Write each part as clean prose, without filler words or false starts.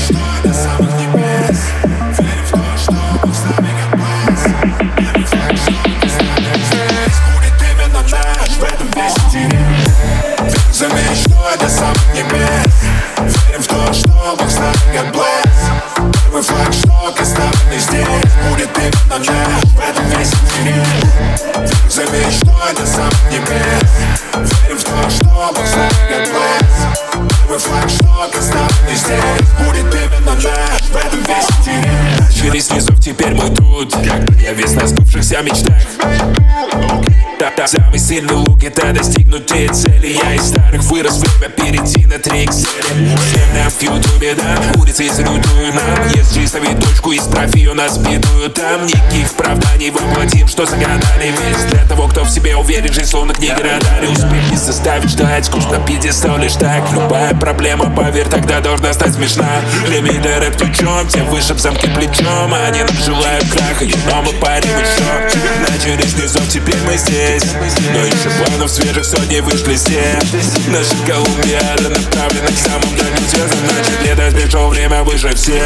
мечтой до самых небес. Верим в то, что Бог с нами как блеск. Верим в то, что мы с нами здесь. Будет именно наш, в этом весь интерес. Верим за мечтой до самых небес. Верим в то, что Бог с нами как блеск. Первый флагшток оставленный здесь. Будет именно наш, в этом весь интерес. Верим за мечтой до самых небес. Верим в то, что Бог с нами как блеск. Первый флагшток оставленный здесь. Будет именно наш, в этом весь интерес. Через низов теперь мы тут. Я весь на сбывшихся мечтах. Самый сильный лук — это достигнуть те цели. Я из старых вырос, время перейти на 3 XL. Всем нам в ютубе, да, улицы салютую нам. Если ставить точку из трофею, нас бедуют там. Никаких оправданий воплотим, что загадали. Весь для того, кто в себе уверен, жизнь словно книга радали. Успех не заставит ждать, скучно пьедестал лишь так. Любая проблема, поверь, тогда должна стать смешна. Лимиты рэп ключом, те вышиб замки плечом. Они нам желают краха, но мы парим еще. Начали с низов, теперь мы здесь. Но еще планов свежих сотни вышли все. Наша Колумбиада направлена к самым дальним звездам. Значит, лето пришло время выше всех.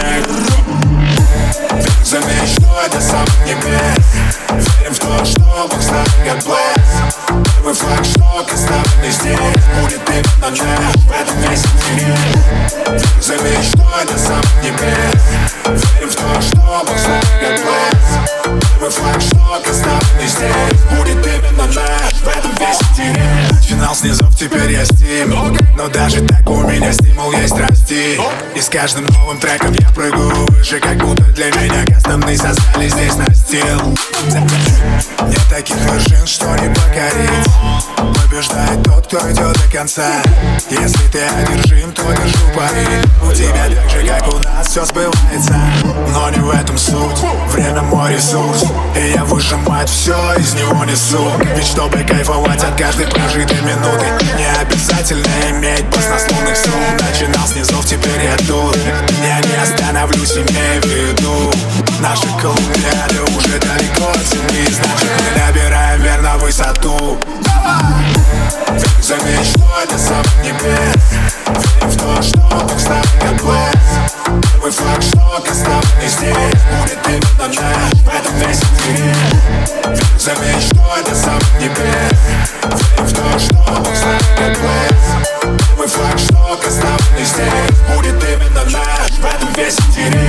Верим за мечтой до самых небес. Верим в то, что Бог с нами как блеск. Первый флагшток оставленный здесь. Будет именно наш, в этом весь интерес. Верим за мечтой до самых небес. Верим в то, что Бог с нами как блеск. Первый флагшток оставленный здесь. Будет именно наш, в этом весь интерес. Финал снизов, теперь я стимул. Но даже так у меня стимул есть расти. И с каждым новым треком я прыгаю выше, как будто для меня кастомный создали здесь настил. Нет таких вершин, что не покорить. Побеждает тот, кто идет до конца. Если ты одержим, то держу пари. У тебя так же, как у нас, все сбывается. Но не в этом суть, время мой ресурс. И я выжимать все, из него несу. Ведь чтобы кайфовать от каждой прожитой минуты, не обязательно иметь баснословных сумм. Начинал с низов, теперь я тут. Я не остановлюсь, имею в виду. Наша Колумбиада уже далеко от земли. Значит, мы набираем верно высоту. Верим за мечтой до самых небес. Верим в то, что Бог с нами как блеск. Первый флагшток оставленный здесь. Будет именно наш, в этом весь интерес. Верим за мечтой до самых небес. Верим в то, что Бог с нами как блеск. Первый флагшток оставленный здесь. Будет именно наш, в этом весь интерес.